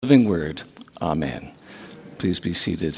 Living word. Amen. Please be seated.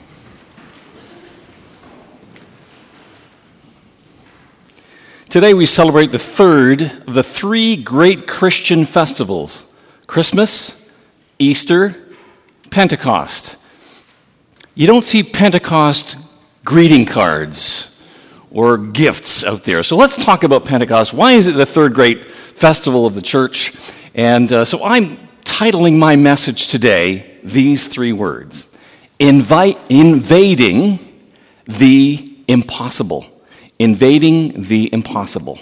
Today we celebrate the third of the three great Christian festivals: Christmas, Easter, Pentecost. You don't see Pentecost greeting cards or gifts out there. So let's talk about Pentecost. Why is it the third great festival of the church? And so I'm titling my message today these three words: invading the impossible. Invading the impossible.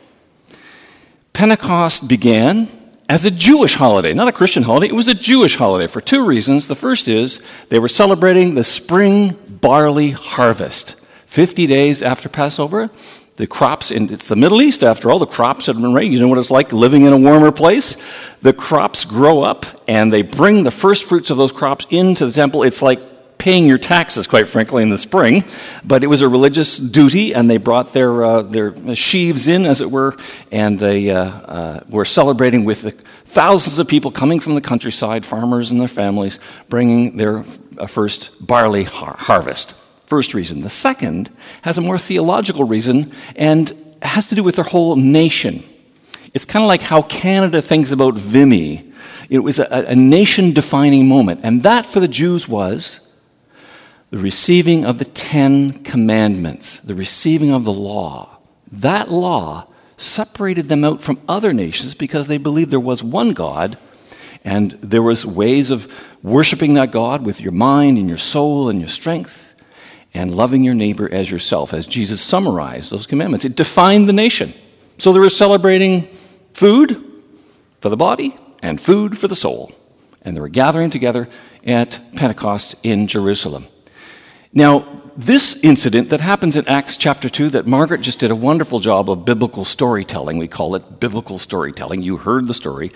Pentecost began as a Jewish holiday, not a Christian holiday. It was a Jewish holiday for two reasons. The first is they were celebrating the spring barley harvest. 50 days after Passover, the crops, and it's the Middle East after all, the crops had been raised. You know what it's like living in a warmer place? The crops grow up and they bring the first fruits of those crops into the temple. It's like paying your taxes, quite frankly, in the spring. But it was a religious duty, and they brought their sheaves in, as it were, and they were celebrating with the thousands of people coming from the countryside, farmers and their families, bringing their first barley harvest. First reason. The second has a more theological reason and has to do with their whole nation. It's kind of like how Canada thinks about Vimy. It was a nation-defining moment, and that for the Jews was the receiving of the Ten Commandments, the receiving of the law. That law separated them out from other nations because they believed there was one God, and there was ways of worshiping that God with your mind and your soul and your strength, and loving your neighbor as yourself, as Jesus summarized those commandments. It defined the nation. So they were celebrating food for the body and food for the soul. And they were gathering together at Pentecost in Jerusalem. Now, this incident that happens in Acts chapter 2, that Margaret just did a wonderful job of biblical storytelling, we call it biblical storytelling, you heard the story,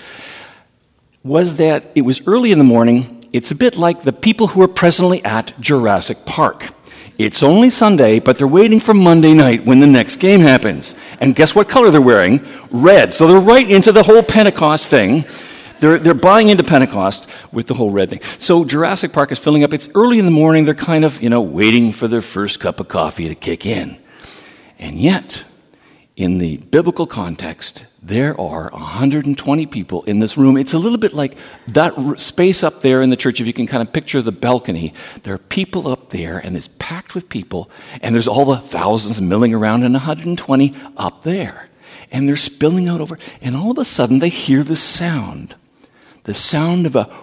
was that it was early in the morning. It's a bit like the people who are presently at Jurassic Park. It's only Sunday, but they're waiting for Monday night when the next game happens. And guess what color they're wearing? Red. So they're right into the whole Pentecost thing. They're buying into Pentecost with the whole red thing. So Jurassic Park is filling up. It's early in the morning. They're kind of, waiting for their first cup of coffee to kick in. And yet, in the biblical context, there are 120 people in this room. It's a little bit like that space up there in the church, if you can kind of picture the balcony. There are people up there, and it's packed with people, and there's all the thousands milling around, and 120 up there. And they're spilling out over, and all of a sudden they hear the sound of a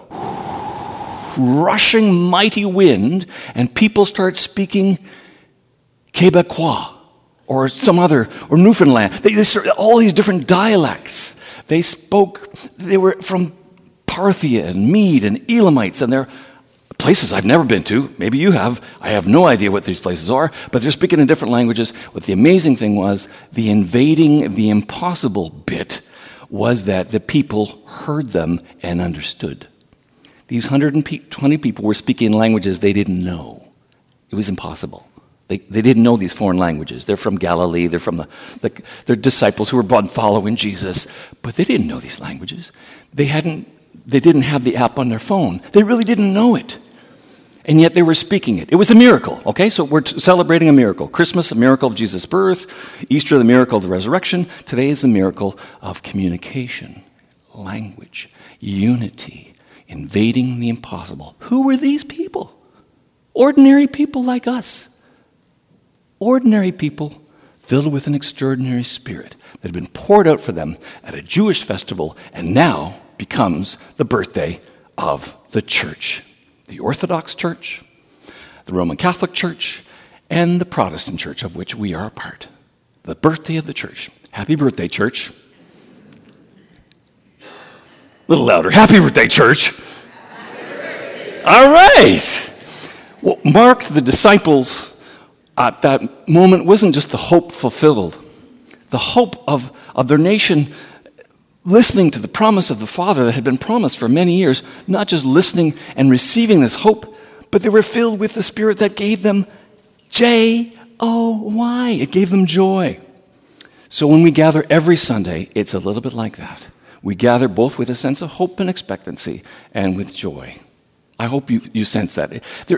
rushing mighty wind, and people start speaking Quebecois, or some other, or Newfoundland. They started all these different dialects. They were from Parthia and Mede and Elamites, and they're places I've never been to. Maybe you have. I have no idea what these places are, but they're speaking in different languages. What the amazing thing was, the invading the impossible bit was that the people heard them and understood. These 120 people were speaking languages they didn't know. It was impossible. They didn't know these foreign languages. They're from Galilee. They're from they're disciples who were following Jesus, but they didn't know these languages. They didn't have the app on their phone. They really didn't know it, and yet they were speaking it. It was a miracle. Okay, so we're celebrating a miracle. Christmas, a miracle of Jesus' birth. Easter, the miracle of the resurrection. Today is the miracle of communication, language, unity, invading the impossible. Who were these people? Ordinary people like us. Ordinary people filled with an extraordinary spirit that had been poured out for them at a Jewish festival and now becomes the birthday of the church. The Orthodox Church, the Roman Catholic Church, and the Protestant Church, of which we are a part. The birthday of the church. Happy birthday, church. A little louder. Happy birthday, church. Happy birthday. All right. What marked the disciples at that moment wasn't just the hope fulfilled. The hope of their nation listening to the promise of the Father that had been promised for many years, not just listening and receiving this hope, but they were filled with the Spirit that gave them joy. It gave them joy. So when we gather every Sunday, it's a little bit like that. we gather both with a sense of hope and expectancy and with joy. I hope you sense that.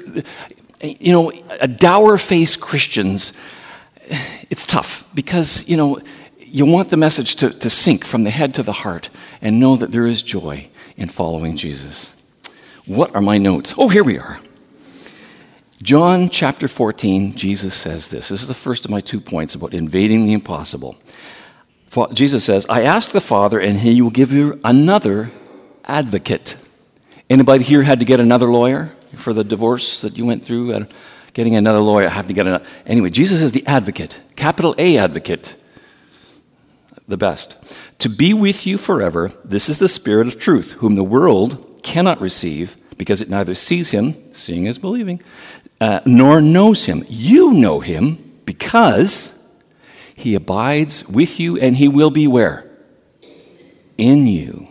Dour-faced Christians, it's tough because, you want the message to sink from the head to the heart and know that there is joy in following Jesus. What are my notes? Oh, here we are. John chapter 14, Jesus says this. This is the first of my 2 points about invading the impossible. Jesus says, I ask the Father, and he will give you another advocate. Anybody here had to get another lawyer for the divorce that you went through? Getting another lawyer, I have to get another. Anyway, Jesus is the advocate, capital A advocate, the best. To be with you forever, this is the Spirit of truth, whom the world cannot receive because it neither sees him, seeing is believing, nor knows him. You know him because he abides with you, and he will be where? In you.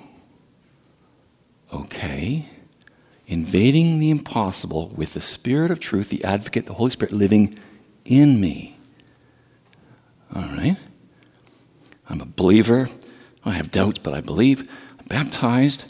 Okay. Invading the impossible with the Spirit of truth, the advocate, the Holy Spirit living in me. All right. I'm a believer. I have doubts, but I believe. I'm baptized.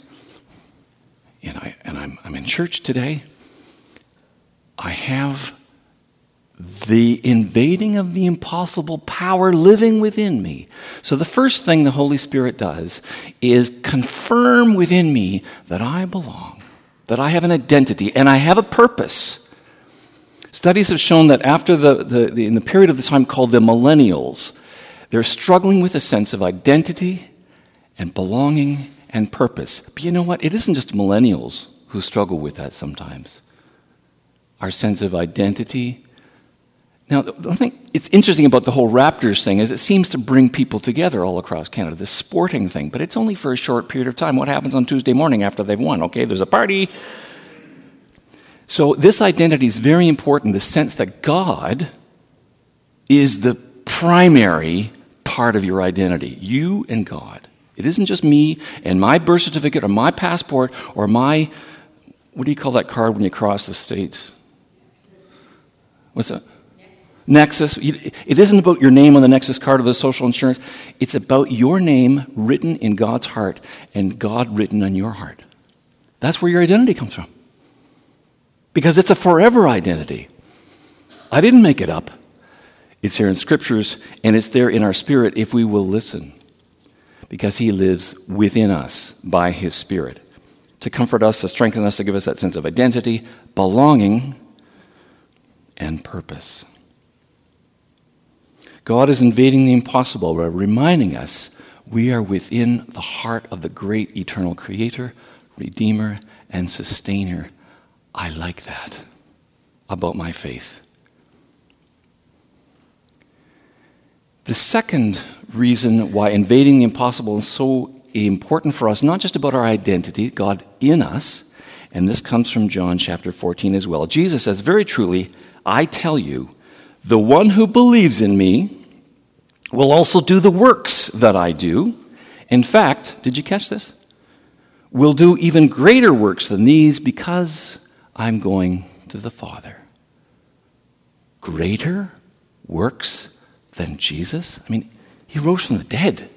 And I'm in church today. I have the invading of the impossible power living within me. So the first thing the Holy Spirit does is confirm within me that I belong, that I have an identity, and I have a purpose. Studies have shown that after in the period of the time called the millennials, they're struggling with a sense of identity and belonging and purpose. But you know what? It isn't just millennials who struggle with that sometimes. Our sense of identity. Now, the thing it's interesting about the whole Raptors thing is it seems to bring people together all across Canada, this sporting thing, but it's only for a short period of time. What happens on Tuesday morning after they've won? Okay, there's a party. So this identity is very important, the sense that God is the primary part of your identity, you and God. It isn't just me and my birth certificate or my passport or my, what do you call that card when you cross the state? What's that? Nexus. It isn't about your name on the Nexus card or the social insurance. It's about your name written in God's heart and God written on your heart. That's where your identity comes from. Because it's a forever identity. I didn't make it up. It's here in Scriptures, and it's there in our spirit if we will listen. Because he lives within us by his Spirit. To comfort us, to strengthen us, to give us that sense of identity, belonging, and purpose. God is invading the impossible by reminding us we are within the heart of the great eternal Creator, Redeemer, and Sustainer. I like that about my faith. The second reason why invading the impossible is so important for us, not just about our identity, God in us, and this comes from John chapter 14 as well. Jesus says, very truly, I tell you, the one who believes in me will also do the works that I do. In fact, did you catch this? Will do even greater works than these because I'm going to the Father. Greater works than Jesus? I mean, he rose from the dead.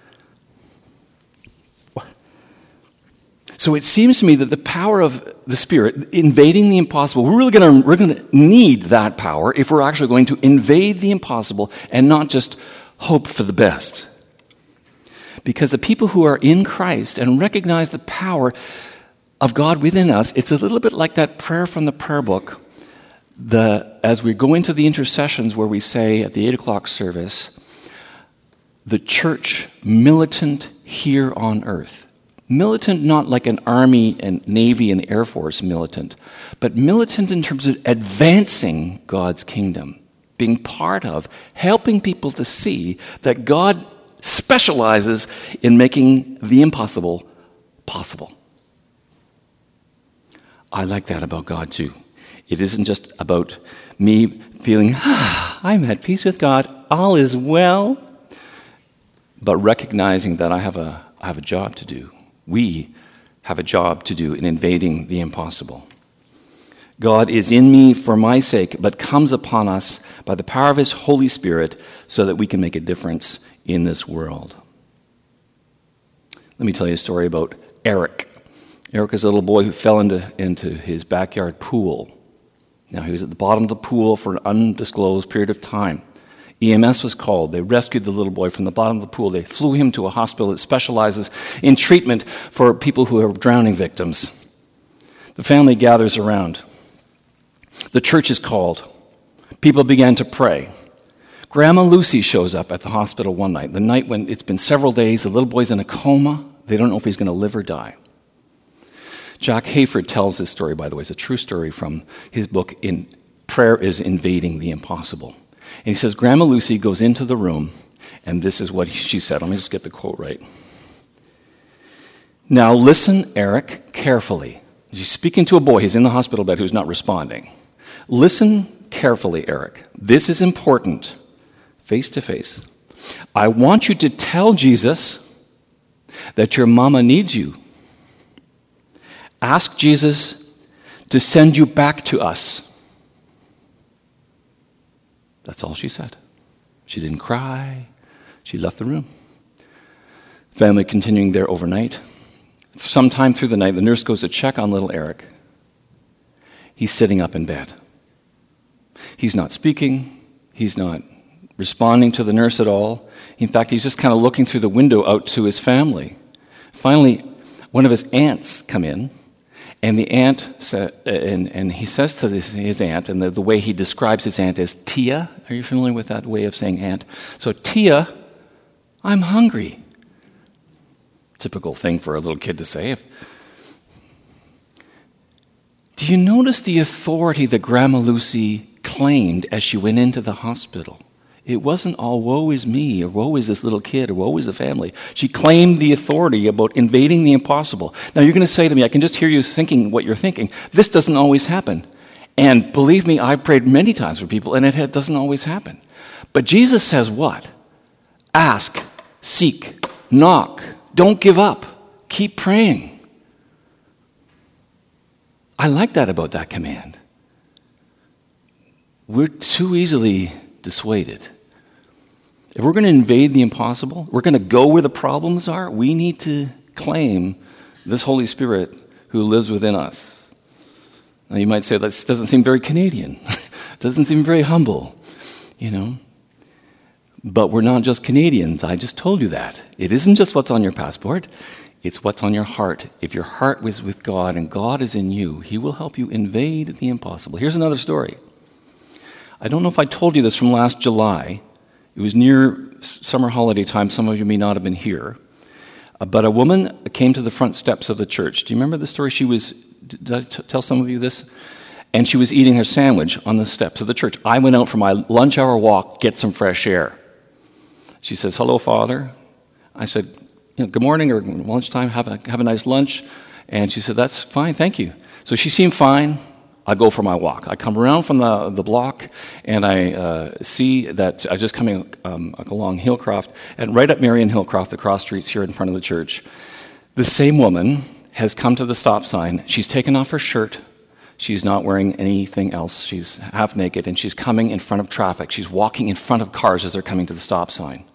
So it seems to me that the power of the Spirit invading the impossible, we're going to need that power if we're actually going to invade the impossible and not just hope for the best. Because the people who are in Christ and recognize the power of God within us, it's a little bit like that prayer from the prayer book. As we go into the intercessions where we say at the 8 o'clock service, the church militant here on earth. Militant not like an army and navy and air force militant, but militant in terms of advancing God's kingdom, being part of, helping people to see that God specializes in making the impossible possible. I like that about God too. It isn't just about me feeling, I'm at peace with God, all is well, but recognizing that I have a job to do. We have a job to do in invading the impossible. God is in me for my sake, but comes upon us by the power of his Holy Spirit so that we can make a difference in this world. Let me tell you a story about Eric. Eric is a little boy who fell into his backyard pool. Now, he was at the bottom of the pool for an undisclosed period of time. EMS was called. They rescued the little boy from the bottom of the pool. They flew him to a hospital that specializes in treatment for people who are drowning victims. The family gathers around. The church is called. People began to pray. Grandma Lucy shows up at the hospital one night, the night when it's been several days, the little boy's in a coma. They don't know if he's going to live or die. Jack Hayford tells this story, by the way. It's a true story from his book, Prayer is Invading the Impossible. And he says, Grandma Lucy goes into the room, and this is what she said. Let me just get the quote right. Now listen, Eric, carefully. She's speaking to a boy. He's in the hospital bed who's not responding. Listen carefully, Eric. This is important. Face to face. I want you to tell Jesus that your mama needs you. Ask Jesus to send you back to us. That's all she said. She didn't cry. She left the room. Family continuing there overnight. Sometime through the night, the nurse goes to check on little Eric. He's sitting up in bed. He's not speaking. He's not responding to the nurse at all. In fact, he's just kind of looking through the window out to his family. Finally, one of his aunts come in. And the aunt and he says to his aunt, and the way he describes his aunt is Tia. Are you familiar with that way of saying aunt? So, Tia, I'm hungry. Typical thing for a little kid to say. Do you notice the authority that Grandma Lucy claimed as she went into the hospital? It wasn't all woe is me, or woe is this little kid, or woe is the family. She claimed the authority about invading the impossible. Now you're going to say to me, I can just hear you thinking what you're thinking. This doesn't always happen. And believe me, I've prayed many times for people, and it doesn't always happen. But Jesus says what? Ask, seek, knock. Don't give up. Keep praying. I like that about that command. We're too easily dissuaded. If we're going to invade the impossible, we're going to go where the problems are, we need to claim this Holy Spirit who lives within us. Now you might say, that doesn't seem very Canadian. Doesn't seem very humble, But we're not just Canadians. I just told you that. It isn't just what's on your passport. It's what's on your heart. If your heart is with God and God is in you, He will help you invade the impossible. Here's another story. I don't know if I told you this from last July. It was near summer holiday time. Some of you may not have been here. But a woman came to the front steps of the church. Do you remember the story? Did I tell some of you this? And she was eating her sandwich on the steps of the church. I went out for my lunch hour walk, get some fresh air. She says, hello, Father. I said, good morning or lunchtime, have a nice lunch. And she said, that's fine, thank you. So she seemed fine. I go for my walk. I come around from the block, and I see that I'm just coming along Hillcroft, and right at Marion Hillcroft, the cross streets here in front of the church, the same woman has come to the stop sign. She's taken off her shirt. She's not wearing anything else. She's half naked, and she's coming in front of traffic. She's walking in front of cars as they're coming to the stop sign.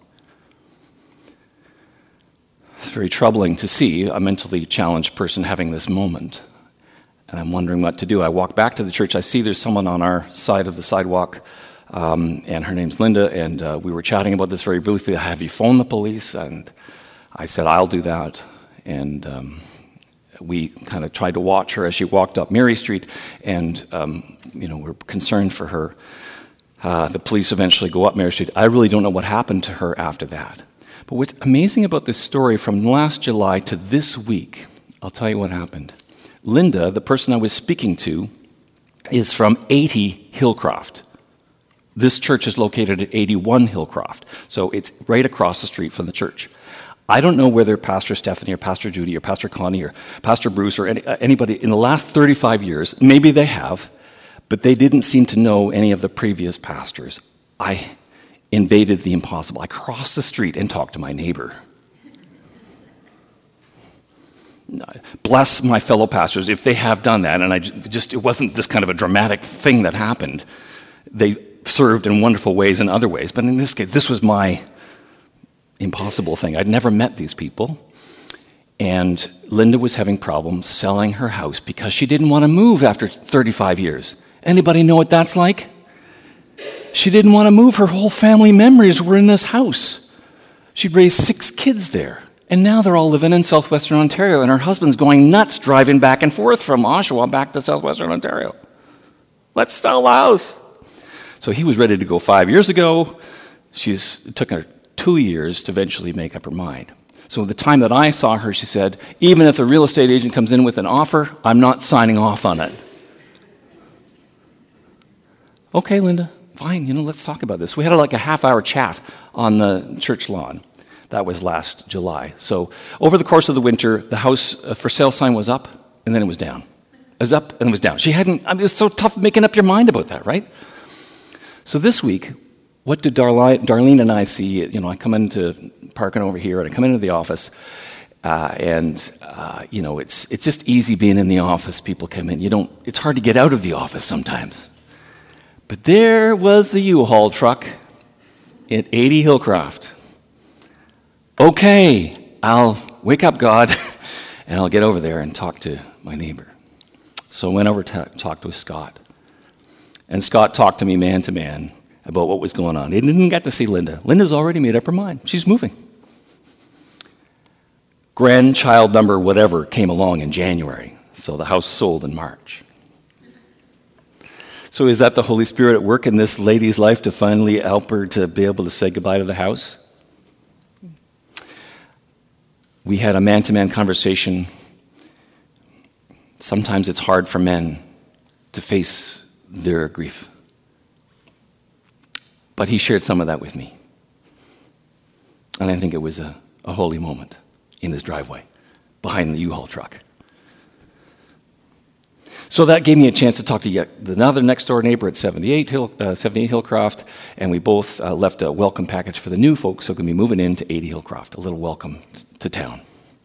It's very troubling to see a mentally challenged person having this moment. And I'm wondering what to do. I walk back to the church. I see there's someone on our side of the sidewalk, and her name's Linda, and we were chatting about this very briefly. Have you phoned the police? And I said, I'll do that. And we kind of tried to watch her as she walked up Mary Street, and we're concerned for her. The police eventually go up Mary Street. I really don't know what happened to her after that. But what's amazing about this story from last July to this week, I'll tell you what happened. Linda, the person I was speaking to, is from 80 Hillcroft. This church is located at 81 Hillcroft, so it's right across the street from the church. I don't know whether Pastor Stephanie or Pastor Judy or Pastor Connie or Pastor Bruce or anybody in the last 35 years, maybe they have, but they didn't seem to know any of the previous pastors. I invaded the impossible. I crossed the street and talked to my neighbor. Bless my fellow pastors if they have done that, and it wasn't this kind of a dramatic thing that happened. They served in wonderful ways in other ways, but in this case, this was my impossible thing. I'd never met these people, And Linda was having problems selling her house because she didn't want to move after 35 years. Anybody know what that's like? She didn't want to move. Her whole family memories were in this house. She'd raised 6 kids there. And now they're all living in southwestern Ontario, and her husband's going nuts driving back and forth from Oshawa back to southwestern Ontario. Let's sell the house. So he was ready to go 5 years ago. It took her 2 years to eventually make up her mind. So the time that I saw her, she said, even if the real estate agent comes in with an offer, I'm not signing off on it. Okay, Linda, fine, let's talk about this. We had like a half-hour chat on the church lawn. That was last July. So over the course of the winter, the house for sale sign was up, and then it was down. It was up, and it was down. It was so tough making up your mind about that, right? So this week, what did Darlene and I see? I come into parking over here, and I come into the office, it's just easy being in the office. People come in. It's hard to get out of the office sometimes. But there was the U-Haul truck at 80 Hillcroft. Okay, I'll wake up God, and I'll get over there and talk to my neighbor. So I went over to talk with Scott. And Scott talked to me man to man about what was going on. He didn't get to see Linda. Linda's already made up her mind. She's moving. Grandchild number whatever came along in January, so the house sold in March. So is that the Holy Spirit at work in this lady's life to finally help her to be able to say goodbye to the house? We had a man-to-man conversation. Sometimes it's hard for men to face their grief. But he shared some of that with me. And I think it was a holy moment in his driveway, behind the U-Haul truck. So that gave me a chance to talk to another next-door neighbor at 78 Hillcroft, and we both left a welcome package for the new folks who are going to be moving into 80 Hillcroft, a little welcome to town.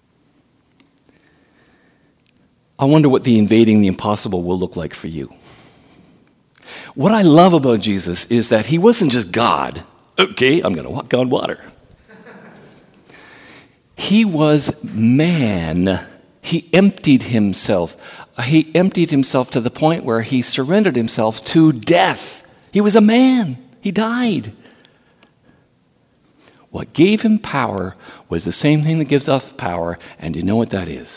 I wonder what the invading the impossible will look like for you. What I love about Jesus is that he wasn't just God. Okay, I'm going to walk on water. He was man. He emptied himself. He emptied himself to the point where he surrendered himself to death. He was a man. He died. What gave him power was the same thing that gives us power, and you know what that is?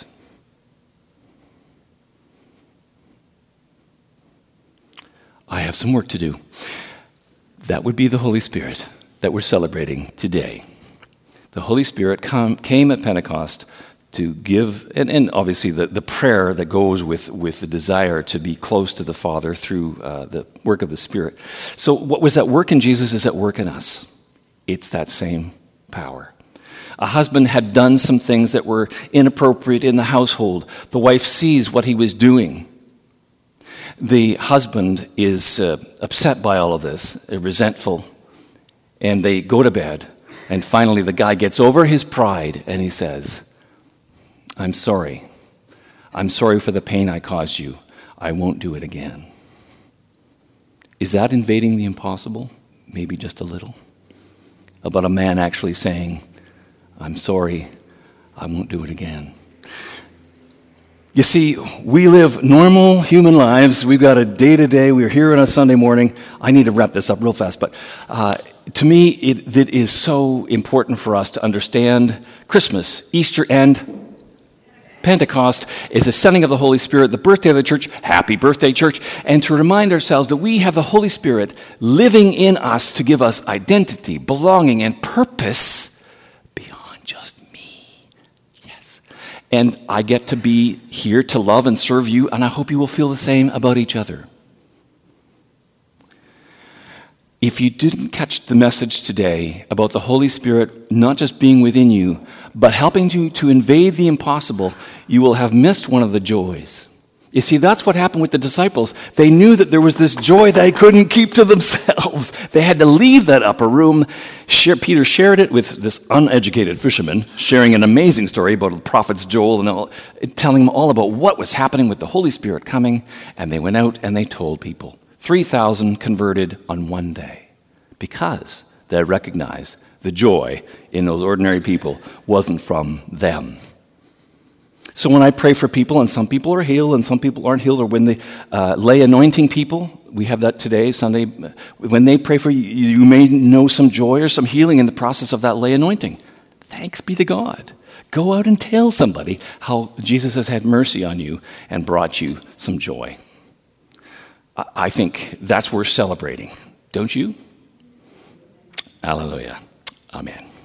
I have some work to do. That would be the Holy Spirit that we're celebrating today. The Holy Spirit came at Pentecost to give, and obviously the prayer that goes with the desire to be close to the Father through the work of the Spirit. So what was at work in Jesus is at work in us. It's that same power. A husband had done some things that were inappropriate in the household. The wife sees what he was doing. The husband is upset by all of this, resentful, and they go to bed. And finally the guy gets over his pride and he says, I'm sorry. I'm sorry for the pain I caused you. I won't do it again. Is that invading the impossible? Maybe just a little. About a man actually saying, I'm sorry, I won't do it again. You see, we live normal human lives. We've got a day-to-day. We're here on a Sunday morning. I need to wrap this up real fast, but to me, it is so important for us to understand Christmas, Easter, and Pentecost is the sending of the Holy Spirit, the birthday of the church. Happy birthday, church. And to remind ourselves that we have the Holy Spirit living in us to give us identity, belonging, and purpose beyond just me. Yes. And I get to be here to love and serve you, and I hope you will feel the same about each other. If you didn't catch the message today about the Holy Spirit not just being within you, but helping you to invade the impossible, you will have missed one of the joys. You see, that's what happened with the disciples. They knew that there was this joy they couldn't keep to themselves. They had to leave that upper room. Peter shared it with this uneducated fisherman, sharing an amazing story about the prophets Joel and all, telling them all about what was happening with the Holy Spirit coming. And they went out and they told people. 3,000 converted on one day because they recognized the joy in those ordinary people wasn't from them. So when I pray for people, and some people are healed and some people aren't healed, or when they lay anointing people, we have that today, Sunday, when they pray for you, you may know some joy or some healing in the process of that lay anointing. Thanks be to God. Go out and tell somebody how Jesus has had mercy on you and brought you some joy. I think that's worth celebrating. Don't you? Hallelujah. Amen.